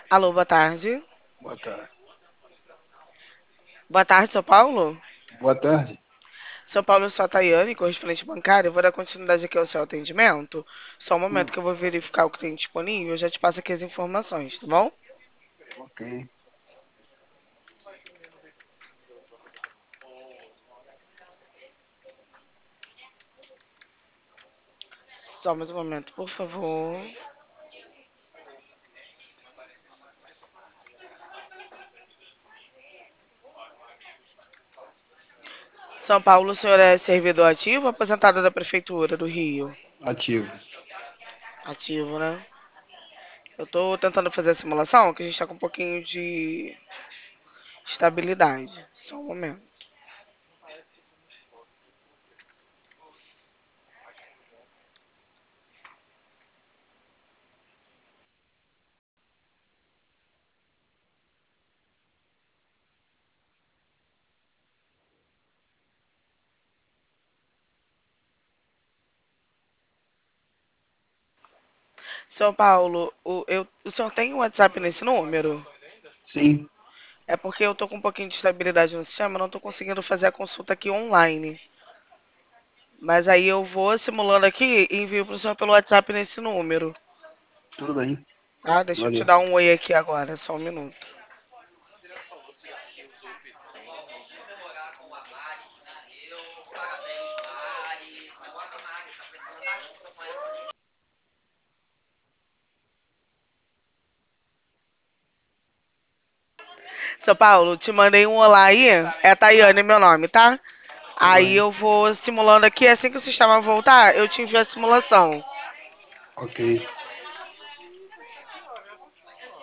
Alô, boa tarde. Boa tarde. Boa tarde, São Paulo. Boa tarde. São Paulo, eu sou a Tayane, correspondente bancária. Eu vou dar continuidade aqui ao seu atendimento. Só um momento Hum, que eu vou verificar o que tem disponível. Eu já te passo aqui as informações, tá bom? ok. Só mais um momento, por favor. São Paulo, o senhor é servidor ativo ou aposentado da Prefeitura do Rio? Ativo. Ativo, né? Eu tô tentando fazer a simulação, que a gente tá com um pouquinho de estabilidade. Só um momento. São Paulo, o senhor tem WhatsApp nesse número? Sim, É porque eu tô com um pouquinho de estabilidade no sistema, eu não tô conseguindo fazer a consulta aqui online. Mas aí eu vou simulando aqui e envio pro senhor pelo WhatsApp nesse número. tudo bem. Tá? Deixa eu te Valeu. dar um oi aqui agora, só um minuto. São Paulo, te mandei um olá aí. É a Tayane, meu nome, tá? Tudo Aí bem. eu vou simulando aqui, assim que o sistema voltar, eu te envio a simulação. Ok.